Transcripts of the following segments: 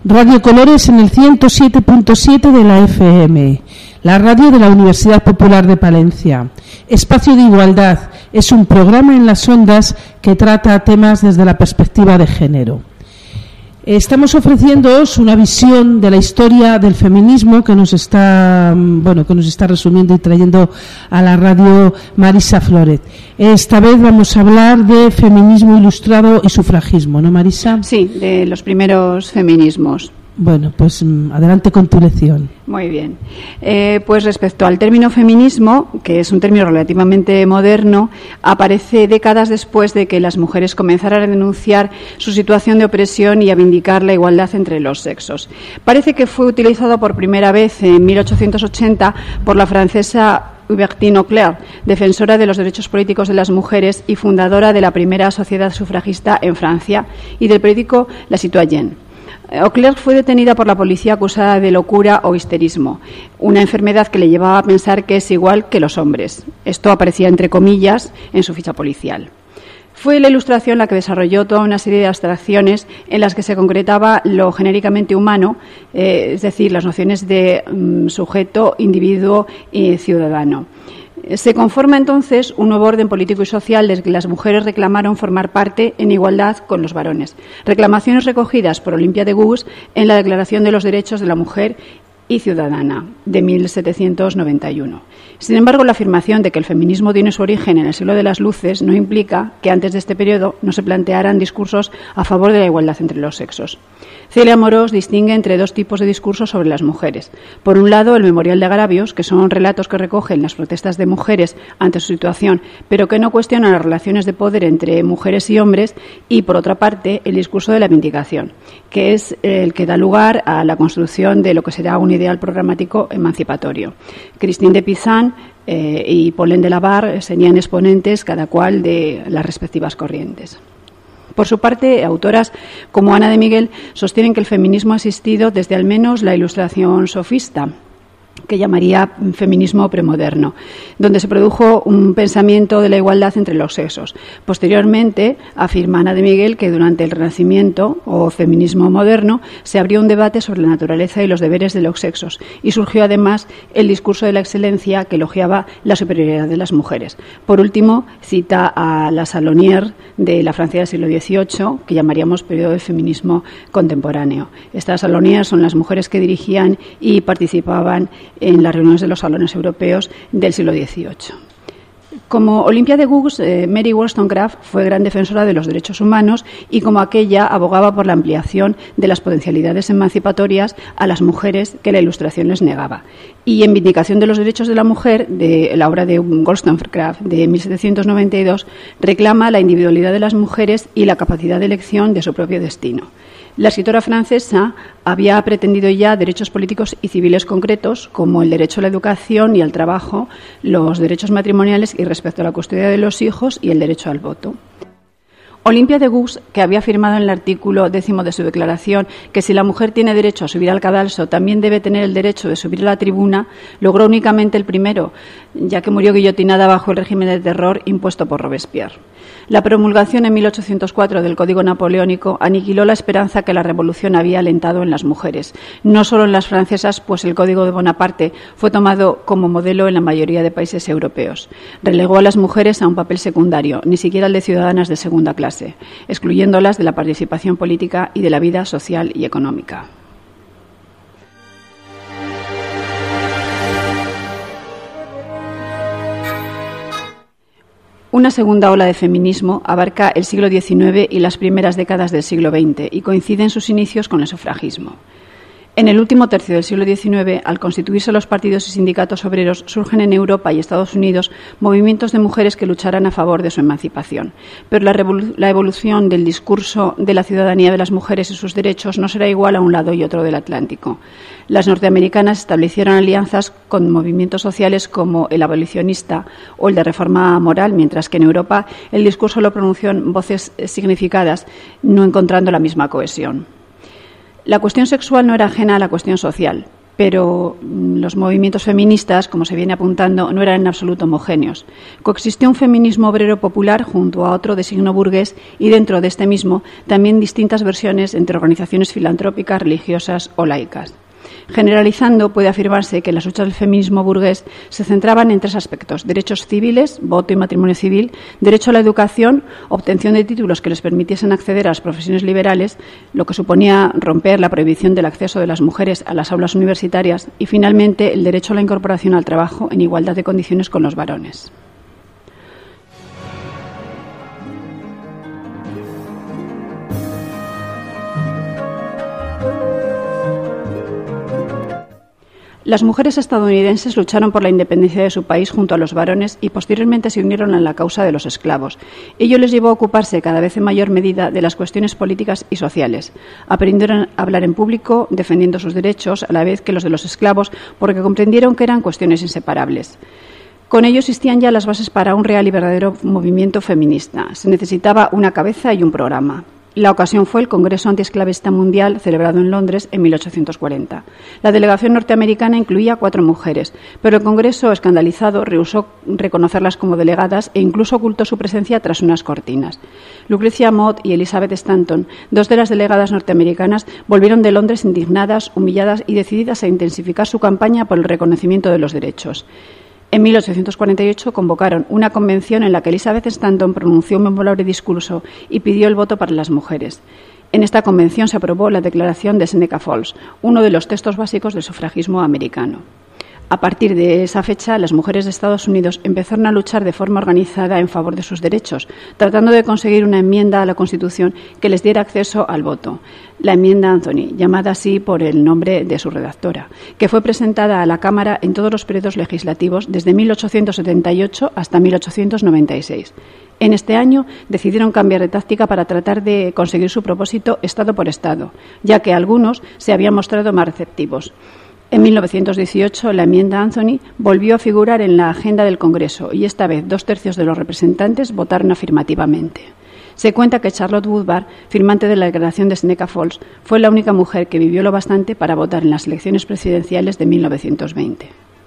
Radio Colores en el 107.7 de la FM, la radio de la Universidad Popular de Palencia. Espacio de Igualdad es un programa en las ondas que trata temas desde la perspectiva de género. Estamos ofreciéndoos una visión de la historia del feminismo que nos está resumiendo y trayendo a la radio Marisa Flórez. Esta vez vamos a hablar de feminismo ilustrado y sufragismo, ¿no, Marisa? Sí, de los primeros feminismos. Bueno, pues adelante con tu lección. Muy bien. Pues respecto al término feminismo, que es un término relativamente moderno, aparece décadas después de que las mujeres comenzaran a denunciar su situación de opresión y a vindicar la igualdad entre los sexos. Parece que fue utilizado por primera vez en 1880 por la francesa Hubertine Auclair, defensora de los derechos políticos de las mujeres y fundadora de la primera sociedad sufragista en Francia y del periódico La Citoyenne. Auclair fue detenida por la policía acusada de locura o histerismo, una enfermedad que le llevaba a pensar que es igual que los hombres. Esto aparecía entre comillas en su ficha policial. Fue la Ilustración la que desarrolló toda una serie de abstracciones en las que se concretaba lo genéricamente humano, es decir, las nociones de sujeto, individuo y ciudadano. Se conforma entonces un nuevo orden político y social del que las mujeres reclamaron formar parte en igualdad con los varones. Reclamaciones recogidas por Olympia de Gouges en la Declaración de los Derechos de la Mujer y Ciudadana de 1791. Sin embargo, la afirmación de que el feminismo tiene su origen en el siglo de las luces no implica que antes de este periodo no se plantearan discursos a favor de la igualdad entre los sexos. Celia Amorós distingue entre dos tipos de discursos sobre las mujeres. Por un lado, el Memorial de Agravios, que son relatos que recogen las protestas de mujeres ante su situación, pero que no cuestionan las relaciones de poder entre mujeres y hombres, y, por otra parte, el discurso de la vindicación, que es el que da lugar a la construcción de lo que será un ideal programático emancipatorio. Christine de Pizan y Pauline Delabarre serían exponentes cada cual de las respectivas corrientes. Por su parte, autoras como Ana de Miguel sostienen que el feminismo ha existido desde al menos la Ilustración sofista, que llamaría feminismo premoderno, donde se produjo un pensamiento de la igualdad entre los sexos. Posteriormente, afirma Ana de Miguel que durante el Renacimiento o feminismo moderno se abrió un debate sobre la naturaleza y los deberes de los sexos y surgió además el discurso de la excelencia que elogiaba la superioridad de las mujeres. Por último, cita a la Salonier de la Francia del siglo XVIII, que llamaríamos periodo de feminismo contemporáneo. Estas Salonier son las mujeres que dirigían y participaban en las reuniones de los salones europeos del siglo XVIII. Como Olympia de Gouges, Mary Wollstonecraft fue gran defensora de los derechos humanos y como aquella abogaba por la ampliación de las potencialidades emancipatorias a las mujeres que la Ilustración les negaba. Y en Vindicación de los Derechos de la Mujer, de la obra de Wollstonecraft de 1792, reclama la individualidad de las mujeres y la capacidad de elección de su propio destino. La escritora francesa había pretendido ya derechos políticos y civiles concretos, como el derecho a la educación y al trabajo, los derechos matrimoniales y respecto a la custodia de los hijos y el derecho al voto. Olympia de Gouges, que había afirmado en el artículo 10 de su declaración que si la mujer tiene derecho a subir al cadalso, también debe tener el derecho de subir a la tribuna, logró únicamente el primero, ya que murió guillotinada bajo el régimen de terror impuesto por Robespierre. La promulgación en 1804 del Código Napoleónico aniquiló la esperanza que la revolución había alentado en las mujeres, no solo en las francesas, pues el Código de Bonaparte fue tomado como modelo en la mayoría de países europeos. Relegó a las mujeres a un papel secundario, ni siquiera el de ciudadanas de segunda clase, excluyéndolas de la participación política y de la vida social y económica. Una segunda ola de feminismo abarca el siglo XIX y las primeras décadas del siglo XX y coincide en sus inicios con el sufragismo. En el último tercio del siglo XIX, al constituirse los partidos y sindicatos obreros, surgen en Europa y Estados Unidos movimientos de mujeres que lucharán a favor de su emancipación. Pero la evolución del discurso de la ciudadanía de las mujeres y sus derechos no será igual a un lado y otro del Atlántico. Las norteamericanas establecieron alianzas con movimientos sociales como el abolicionista o el de reforma moral, mientras que en Europa el discurso lo pronunció voces significadas, no encontrando la misma cohesión. La cuestión sexual no era ajena a la cuestión social. Pero los movimientos feministas, como se viene apuntando, no eran en absoluto homogéneos. Coexistió un feminismo obrero popular junto a otro de signo burgués y dentro de este mismo también distintas versiones entre organizaciones filantrópicas, religiosas o laicas. Generalizando, puede afirmarse que las luchas del feminismo burgués se centraban en 3 aspectos: derechos civiles, voto y matrimonio civil, derecho a la educación, obtención de títulos que les permitiesen acceder a las profesiones liberales, lo que suponía romper la prohibición del acceso de las mujeres a las aulas universitarias, y finalmente el derecho a la incorporación al trabajo en igualdad de condiciones con los varones. Las mujeres estadounidenses lucharon por la independencia de su país junto a los varones y posteriormente se unieron a la causa de los esclavos. Ello les llevó a ocuparse cada vez en mayor medida de las cuestiones políticas y sociales. Aprendieron a hablar en público defendiendo sus derechos a la vez que los de los esclavos, porque comprendieron que eran cuestiones inseparables. Con ello existían ya las bases para un real y verdadero movimiento feminista. Se necesitaba una cabeza y un programa. La ocasión fue el Congreso Antiesclavista Mundial, celebrado en Londres en 1840. La delegación norteamericana incluía 4 mujeres, pero el Congreso, escandalizado, rehusó reconocerlas como delegadas e incluso ocultó su presencia tras unas cortinas. Lucrecia Mott y Elizabeth Stanton, 2 de las delegadas norteamericanas, volvieron de Londres indignadas, humilladas y decididas a intensificar su campaña por el reconocimiento de los derechos. En 1848 convocaron una convención en la que Elizabeth Stanton pronunció un memorable discurso y pidió el voto para las mujeres. En esta convención se aprobó la Declaración de Seneca Falls, uno de los textos básicos del sufragismo americano. A partir de esa fecha, las mujeres de Estados Unidos empezaron a luchar de forma organizada en favor de sus derechos, tratando de conseguir una enmienda a la Constitución que les diera acceso al voto, la enmienda Anthony, llamada así por el nombre de su redactora, que fue presentada a la Cámara en todos los periodos legislativos desde 1878 hasta 1896. En este año decidieron cambiar de táctica para tratar de conseguir su propósito estado por estado, ya que algunos se habían mostrado más receptivos. En 1918, la enmienda Anthony volvió a figurar en la agenda del Congreso y esta vez 2/3 de los representantes votaron afirmativamente. Se cuenta que Charlotte Woodward, firmante de la Declaración de Seneca Falls, fue la única mujer que vivió lo bastante para votar en las elecciones presidenciales de 1920.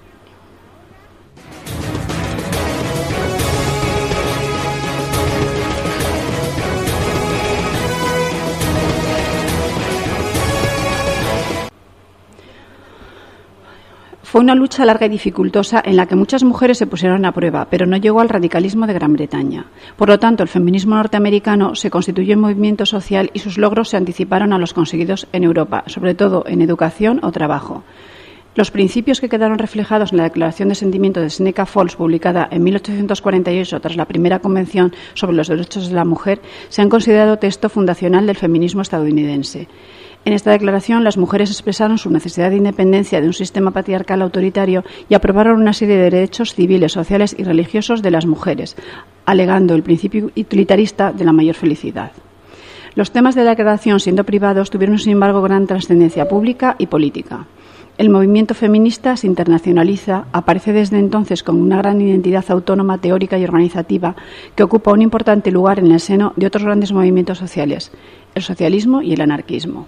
Fue una lucha larga y dificultosa en la que muchas mujeres se pusieron a prueba, pero no llegó al radicalismo de Gran Bretaña. Por lo tanto, el feminismo norteamericano se constituyó en movimiento social y sus logros se anticiparon a los conseguidos en Europa, sobre todo en educación o trabajo. Los principios que quedaron reflejados en la Declaración de Sentimientos de Seneca Falls, publicada en 1848 tras la primera Convención sobre los Derechos de la Mujer, se han considerado texto fundacional del feminismo estadounidense. En esta declaración, las mujeres expresaron su necesidad de independencia de un sistema patriarcal autoritario y aprobaron una serie de derechos civiles, sociales y religiosos de las mujeres, alegando el principio utilitarista de la mayor felicidad. Los temas de la declaración, siendo privados, tuvieron, sin embargo, gran trascendencia pública y política. El movimiento feminista se internacionaliza, aparece desde entonces con una gran identidad autónoma, teórica y organizativa que ocupa un importante lugar en el seno de otros grandes movimientos sociales, el socialismo y el anarquismo.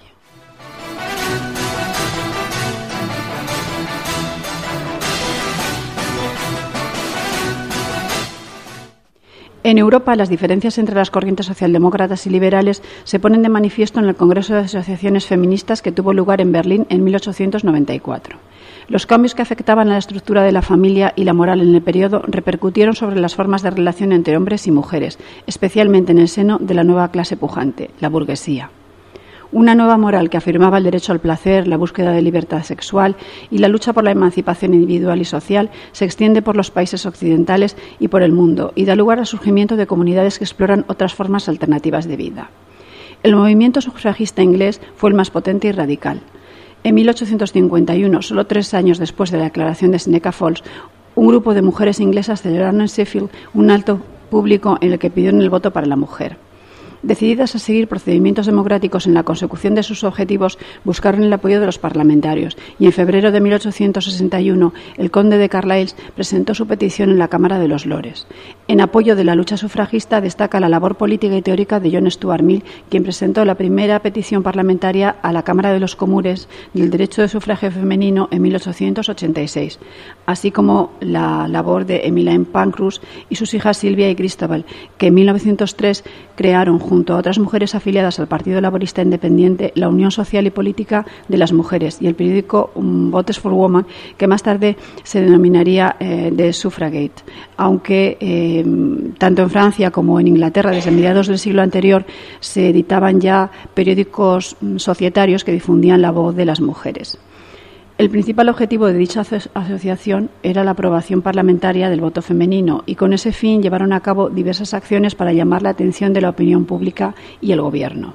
En Europa, las diferencias entre las corrientes socialdemócratas y liberales se ponen de manifiesto en el Congreso de Asociaciones Feministas que tuvo lugar en Berlín en 1894. Los cambios que afectaban a la estructura de la familia y la moral en el periodo repercutieron sobre las formas de relación entre hombres y mujeres, especialmente en el seno de la nueva clase pujante, la burguesía. Una nueva moral que afirmaba el derecho al placer, la búsqueda de libertad sexual y la lucha por la emancipación individual y social se extiende por los países occidentales y por el mundo y da lugar al surgimiento de comunidades que exploran otras formas alternativas de vida. El movimiento sufragista inglés fue el más potente y radical. En 1851, solo 3 años después de la Declaración de Seneca Falls, un grupo de mujeres inglesas celebraron en Sheffield un acto público en el que pidieron el voto para la mujer. Decididas a seguir procedimientos democráticos en la consecución de sus objetivos, buscaron el apoyo de los parlamentarios y en febrero de 1861 el conde de Carlisle presentó su petición en la Cámara de los Lores. En apoyo de la lucha sufragista destaca la labor política y teórica de John Stuart Mill, quien presentó la primera petición parlamentaria a la Cámara de los Comunes del derecho de sufragio femenino en 1886, así como la labor de Emmeline Pankhurst y sus hijas Sylvia y Christabel, que en 1903 crearon, junto a otras mujeres afiliadas al Partido Laborista Independiente, la Unión Social y Política de las Mujeres y el periódico Votes for Women, que más tarde se denominaría The Suffragette, aunque tanto en Francia como en Inglaterra desde mediados del siglo anterior se editaban ya periódicos societarios que difundían la voz de las mujeres. El principal objetivo de dicha asociación era la aprobación parlamentaria del voto femenino y con ese fin llevaron a cabo diversas acciones para llamar la atención de la opinión pública y el gobierno.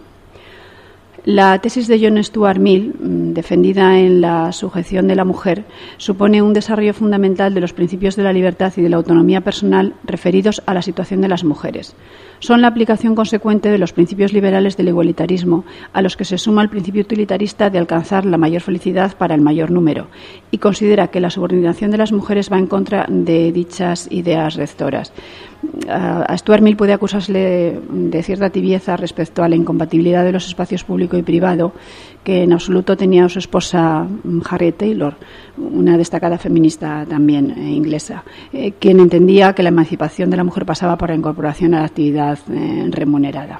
La tesis de John Stuart Mill, defendida en la sujeción de la mujer, supone un desarrollo fundamental de los principios de la libertad y de la autonomía personal referidos a la situación de las mujeres. Son la aplicación consecuente de los principios liberales del igualitarismo, a los que se suma el principio utilitarista de alcanzar la mayor felicidad para el mayor número, y considera que la subordinación de las mujeres va en contra de dichas ideas rectoras. A Stuart Mill puede acusársele de cierta tibieza respecto a la incompatibilidad de los espacios público y privado, que en absoluto tenía su esposa Harriet Taylor, una destacada feminista también inglesa, quien entendía que la emancipación de la mujer pasaba por la incorporación a la actividad remunerada.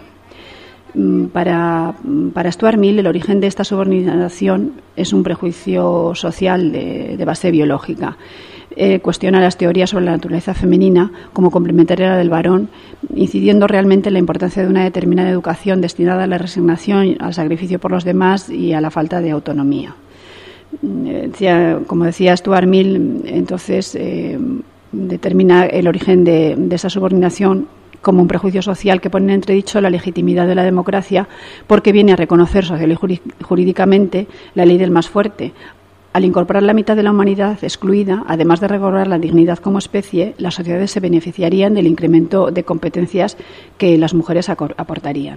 Para Stuart Mill, el origen de esta subordinación es un prejuicio social de base biológica. Cuestiona las teorías sobre la naturaleza femenina como complementaria a la del varón, incidiendo realmente en la importancia de una determinada educación destinada a la resignación, al sacrificio por los demás y a la falta de autonomía. Como decía Stuart Mill, entonces determina el origen de esa subordinación como un prejuicio social que pone en entredicho la legitimidad de la democracia, porque viene a reconocer social y jurídicamente la ley del más fuerte. Al incorporar la mitad de la humanidad excluida, además de recobrar la dignidad como especie, las sociedades se beneficiarían del incremento de competencias que las mujeres aportarían.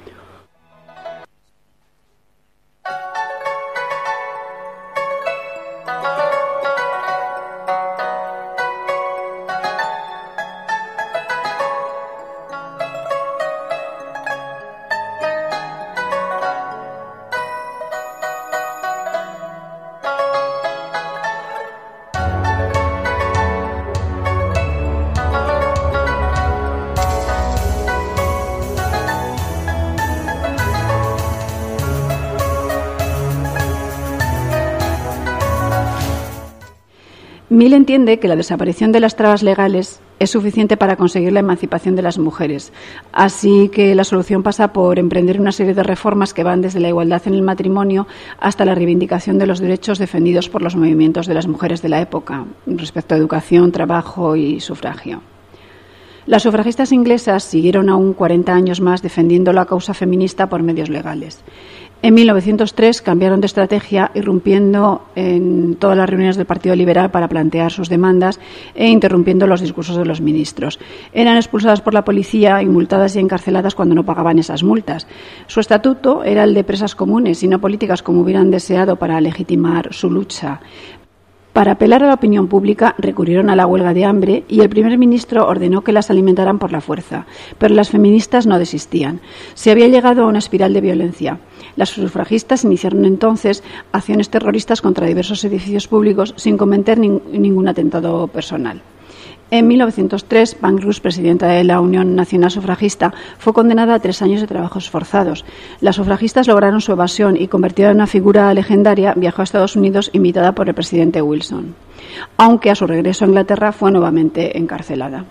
Mill entiende que la desaparición de las trabas legales es suficiente para conseguir la emancipación de las mujeres, así que la solución pasa por emprender una serie de reformas que van desde la igualdad en el matrimonio hasta la reivindicación de los derechos defendidos por los movimientos de las mujeres de la época respecto a educación, trabajo y sufragio. Las sufragistas inglesas siguieron aún 40 años más defendiendo la causa feminista por medios legales. En 1903 cambiaron de estrategia, irrumpiendo en todas las reuniones del Partido Liberal para plantear sus demandas e interrumpiendo los discursos de los ministros. Eran expulsadas por la policía y multadas y encarceladas cuando no pagaban esas multas. Su estatuto era el de presas comunes y no políticas como hubieran deseado para legitimar su lucha. Para apelar a la opinión pública recurrieron a la huelga de hambre y el primer ministro ordenó que las alimentaran por la fuerza, pero las feministas no desistían. Se había llegado a una espiral de violencia. Las sufragistas iniciaron entonces acciones terroristas contra diversos edificios públicos sin cometer ningún atentado personal. En 1903, Pankhurst, presidenta de la Unión Nacional Sufragista, fue condenada a 3 años de trabajos forzados. Las sufragistas lograron su evasión y, convertida en una figura legendaria, viajó a Estados Unidos invitada por el presidente Wilson, aunque a su regreso a Inglaterra fue nuevamente encarcelada.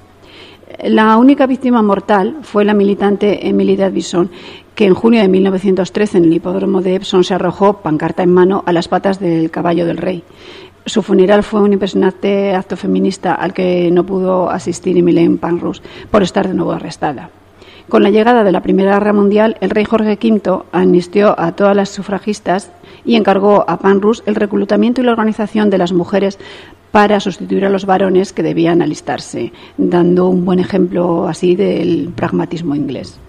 La única víctima mortal fue la militante Emily Davison, que en junio de 1913 en el hipódromo de Epsom se arrojó, pancarta en mano, a las patas del caballo del rey. Su funeral fue un impresionante acto feminista al que no pudo asistir Emmeline Pankhurst por estar de nuevo arrestada. Con la llegada de la Primera Guerra Mundial, el rey Jorge V amnistió a todas las sufragistas y encargó a Pankhurst el reclutamiento y la organización de las mujeres para sustituir a los varones que debían alistarse, dando un buen ejemplo así del pragmatismo inglés.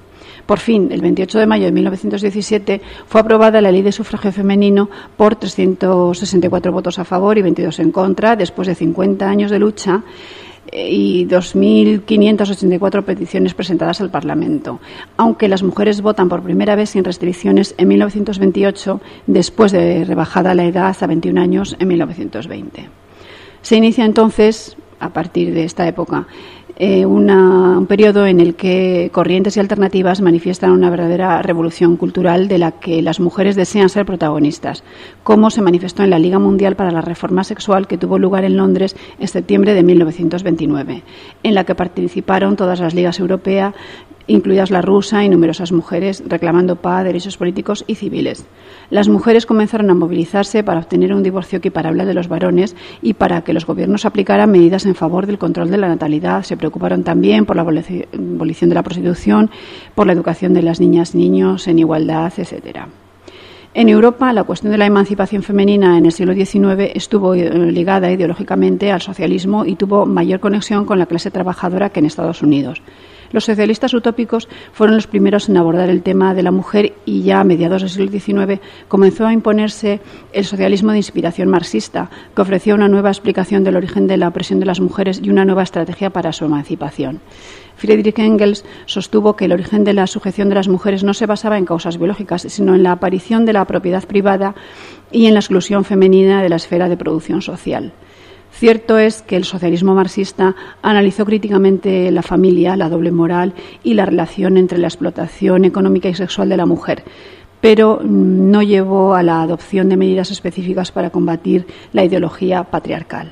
Por fin, el 28 de mayo de 1917, fue aprobada la Ley de Sufragio Femenino por 364 votos a favor y 22 en contra, después de 50 años de lucha y 2.584 peticiones presentadas al Parlamento, aunque las mujeres votan por primera vez sin restricciones en 1928, después de rebajada la edad a 21 años en 1920. Se inicia entonces, a partir de esta época, un periodo en el que corrientes y alternativas manifiestan una verdadera revolución cultural de la que las mujeres desean ser protagonistas, como se manifestó en la Liga Mundial para la Reforma Sexual, que tuvo lugar en Londres en septiembre de 1929, en la que participaron todas las ligas europeas, incluidas la rusa, y numerosas mujeres reclamando paz, derechos políticos y civiles. Las mujeres comenzaron a movilizarse para obtener un divorcio equiparable de los varones y para que los gobiernos aplicaran medidas en favor del control de la natalidad. Se preocuparon también por la abolición de la prostitución, por la educación de las niñas y niños en igualdad, etcétera. En Europa, la cuestión de la emancipación femenina en el siglo XIX estuvo ligada ideológicamente al socialismo y tuvo mayor conexión con la clase trabajadora que en Estados Unidos. Los socialistas utópicos fueron los primeros en abordar el tema de la mujer y ya a mediados del siglo XIX comenzó a imponerse el socialismo de inspiración marxista, que ofrecía una nueva explicación del origen de la opresión de las mujeres y una nueva estrategia para su emancipación. Friedrich Engels sostuvo que el origen de la sujeción de las mujeres no se basaba en causas biológicas, sino en la aparición de la propiedad privada y en la exclusión femenina de la esfera de producción social. Cierto es que el socialismo marxista analizó críticamente la familia, la doble moral y la relación entre la explotación económica y sexual de la mujer, pero no llevó a la adopción de medidas específicas para combatir la ideología patriarcal.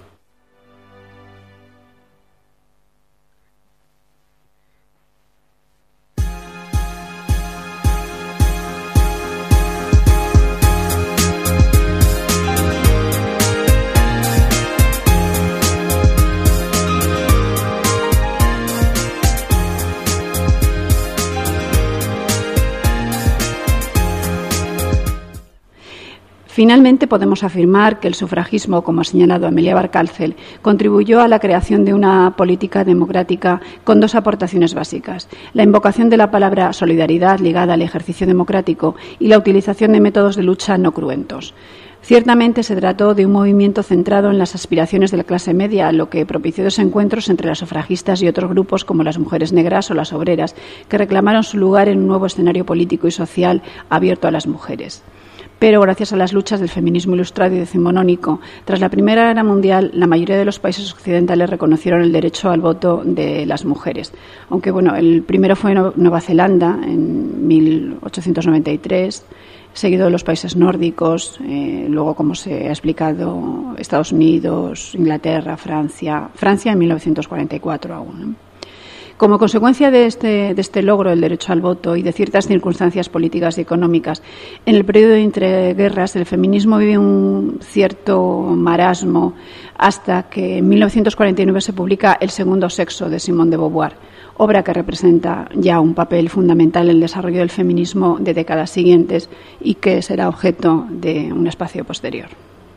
Finalmente, podemos afirmar que el sufragismo, como ha señalado Amelia Barcárcel, contribuyó a la creación de una política democrática con dos aportaciones básicas: la invocación de la palabra solidaridad ligada al ejercicio democrático y la utilización de métodos de lucha no cruentos. Ciertamente se trató de un movimiento centrado en las aspiraciones de la clase media, lo que propició desencuentros entre las sufragistas y otros grupos como las mujeres negras o las obreras, que reclamaron su lugar en un nuevo escenario político y social abierto a las mujeres. Pero gracias a las luchas del feminismo ilustrado y decimonónico, tras la Primera Guerra Mundial, la mayoría de los países occidentales reconocieron el derecho al voto de las mujeres. Aunque, el primero fue Nueva Zelanda en 1893, seguido de los países nórdicos, luego, como se ha explicado, Estados Unidos, Inglaterra, Francia en 1944 aún, ¿no? Como consecuencia de este logro del derecho al voto y de ciertas circunstancias políticas y económicas, en el periodo de entreguerras el feminismo vive un cierto marasmo hasta que en 1949 se publica El segundo sexo de Simone de Beauvoir, obra que representa ya un papel fundamental en el desarrollo del feminismo de décadas siguientes y que será objeto de un espacio posterior.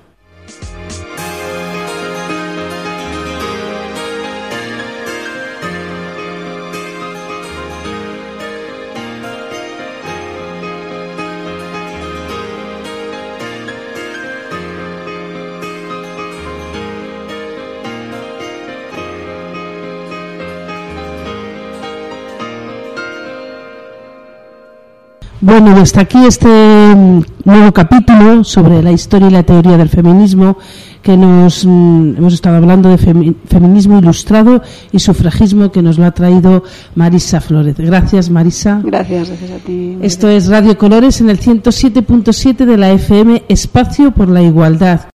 Bueno, hasta aquí este nuevo capítulo sobre la historia y la teoría del feminismo, que hemos estado hablando de feminismo ilustrado y sufragismo, que nos lo ha traído Marisa Flórez. Gracias, Marisa. Gracias a ti. Esto es Radio Colores en el 107.7 de la FM, Espacio por la Igualdad.